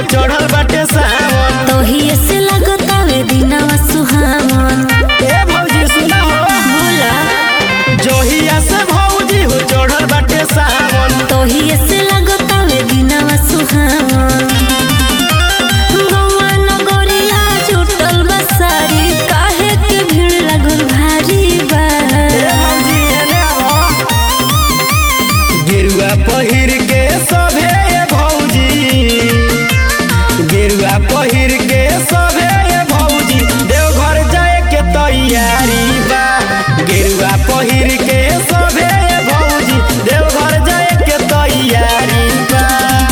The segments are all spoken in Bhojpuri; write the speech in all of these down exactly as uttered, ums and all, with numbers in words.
चढ़ल बाटे सावन तोहिए से लगतावे दिनवा सुहावन। ए भौजी सुना हो बोला जोहिया से भौजी हो चढ़ल बाटे सावन तोहिए से लगतावे दिनवा सुहावन। गौआ नगरिया छूटल बा सारी काहे के भीड़ लागल भारी बा। ए भौजी एने आओ गेरुआ पहिर के सभे ए भौजी गेरुआ पहिर के सभे ए भौजी देवघर जाए के तैयारी बा। गेरुआ पहिर के सभे ए भौजी देवघर जाए के तैयारी बा।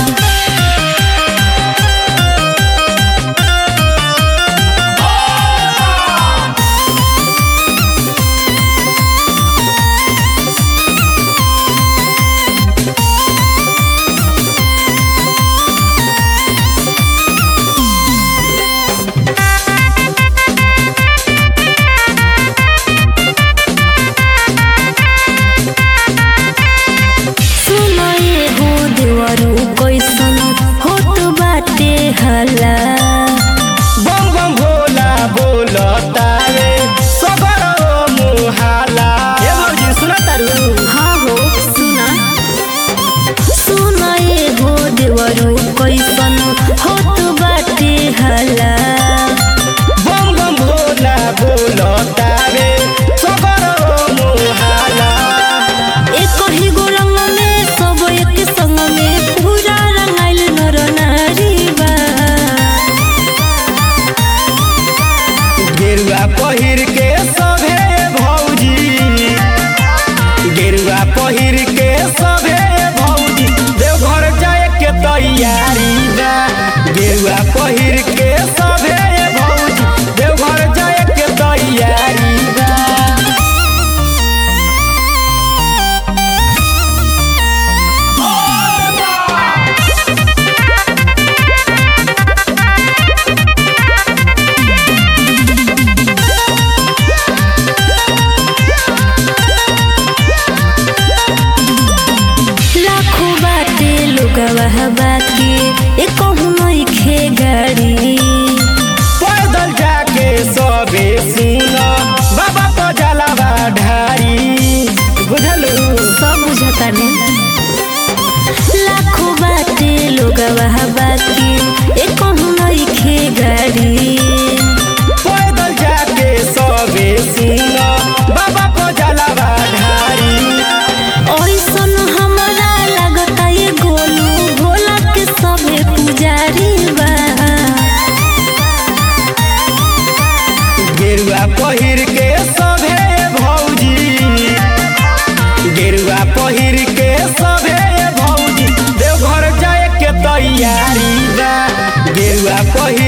सुनो ये हो देवरू कैसन होत बाटे हला। बम बम भोला बोलता रे सबर मुहाला। ए भौजी सुना तारू हाँ हो सुना सुना ये हो देवरू कैसन होत बाटे हला। बम बम भोला बोलता रे सबर मुहाला। एक ही गो रंग में सब एक संग में पूरा रंगाइल नर नारी बा। गेरुआ पहिर के सभे भौजी गेरुआ पहिर के सभे भौजी देवघर जाए के तैयारी बा। गेरुआ पहिर के सभे भौजी देवघर जाए के तैयारी बा। लाखों बाटे लोगवा बाकी एक नइखे गाड़ी। पैदल जाके सबे सुन बाबा तो जलावा ढारी बुझलू। सब बुझता ने लाखों बाटे लोगवा बाकी एक नइखे गाड़ी। पैदल जाके सबे सुन बाबा तो जलावा ढारी। ऐसन हमरा लगता ये गोलू भोला के सभे पुजारी बा। गेरुआ पहिर के सभे भौजी गेरुआ पहिर के सभे भौजी देवघर जाए के तैयारी बा। गेरुआ पहिर